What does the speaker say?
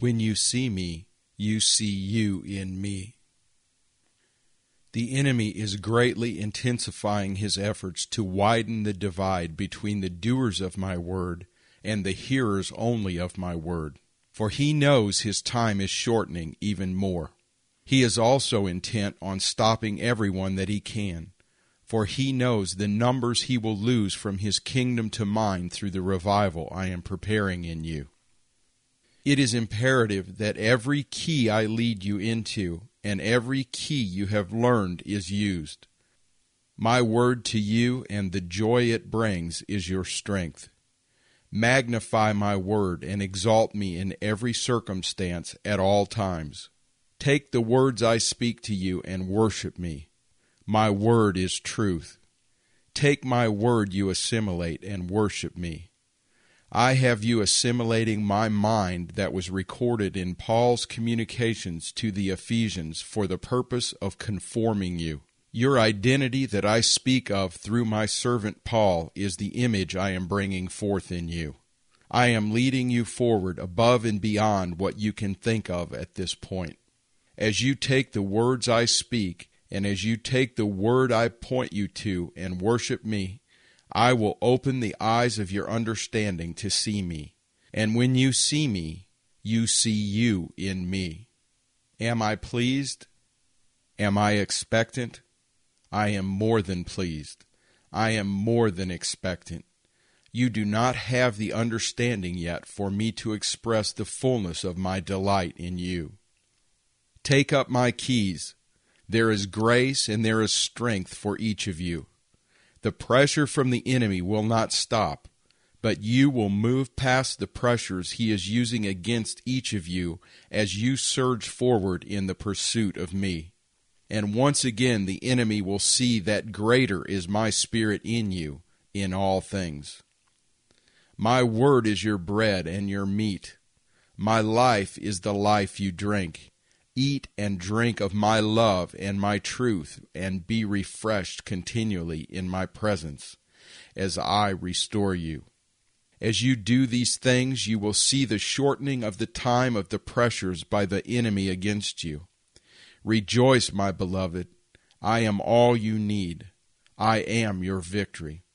When you see me, you see you in me. The enemy is greatly intensifying his efforts to widen the divide between the doers of my word and the hearers only of my word, for he knows his time is shortening even more. He is also intent on stopping everyone that he can, for he knows the numbers he will lose from his kingdom to mine through the revival I am preparing in you. It is imperative that every key I lead you into and every key you have learned is used. My word to you and the joy it brings is your strength. Magnify my word and exalt me in every circumstance at all times. Take the words I speak to you and worship me. My word is truth. Take my word you assimilate and worship me. I have you assimilating my mind that was recorded in Paul's communications to the Ephesians for the purpose of conforming you. Your identity that I speak of through my servant Paul is the image I am bringing forth in you. I am leading you forward above and beyond what you can think of at this point. As you take the words I speak, and as you take the word I point you to and worship me, I will open the eyes of your understanding to see me. And when you see me, you see you in me. Am I pleased? Am I expectant? I am more than pleased. I am more than expectant. You do not have the understanding yet for me to express the fullness of my delight in you. Take up my keys. There is grace and there is strength for each of you. The pressure from the enemy will not stop, but you will move past the pressures he is using against each of you as you surge forward in the pursuit of me. And once again the enemy will see that greater is my Spirit in you in all things. My word is your bread and your meat. My life is the life you drink. Eat and drink of my love and my truth, and be refreshed continually in my presence, as I restore you. As you do these things, you will see the shortening of the time of the pressures by the enemy against you. Rejoice, my beloved. I am all you need. I am your victory.